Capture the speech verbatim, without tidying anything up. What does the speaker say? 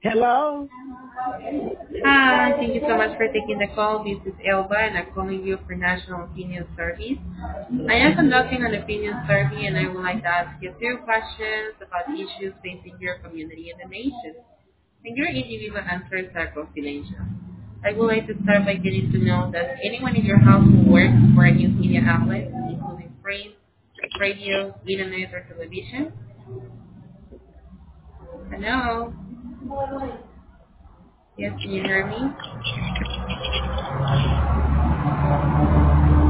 Hello? Hi, thank you so much for taking the call. This is Elba, and I'm calling you for National Opinion Survey. I am conducting an opinion survey, and I would like to ask you a few questions about issues facing your community and the nation. And your individual answers are confidential. I would like to start by getting to know that anyone in your household works for a news media outlet, including print, radio, internet, or television. Hello? Yes, can you hear me?